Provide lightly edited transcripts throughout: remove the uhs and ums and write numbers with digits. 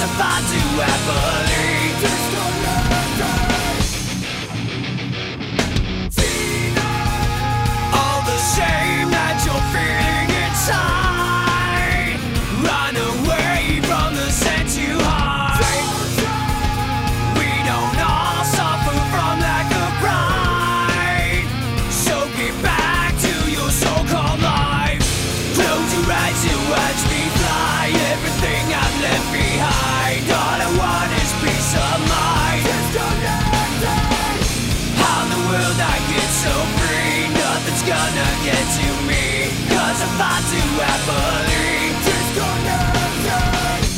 'cause I'm far too happily all the shame that you're feeling inside. Run away from the sense you hide. We don't all suffer from lack of pride, so get back to your so-called life. Close your eyes and watch me fly. Everything I've left behind, all I want is peace of mind. How in the world I get so free? Nothing's gonna get to me, 'cause I'm far too happily disconnected.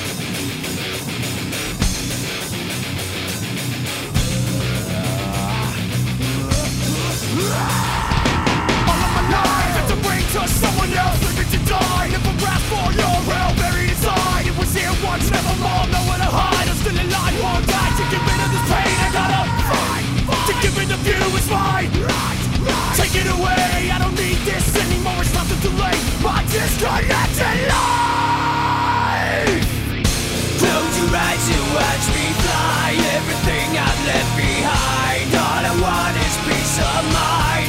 All of my life had to bring to someone else living to die. Never asked for your help, buried inside. It was here once, never more, nowhere to hide. I'm still alive, won't die. To get rid of this pain, I gotta fight. To give it a view is mine. Take it away, I don't need this anymore. It's nothing too late. My disconnected life. Close your eyes and watch me fly. Everything I've left behind, all I want is peace of mind.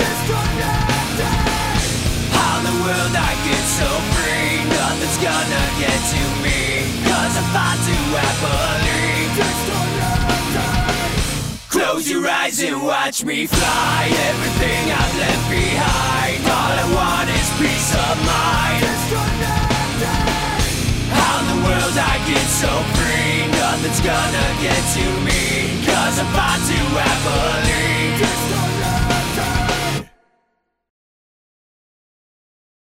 How in the world I get so free? Nothing's gonna get to me, 'cause I'm far too happily close your eyes and watch me fly. Everything I've left behind, all I want is peace of mind. How in the world I get so free? Nothing's gonna get to me, 'cause I'm far too happily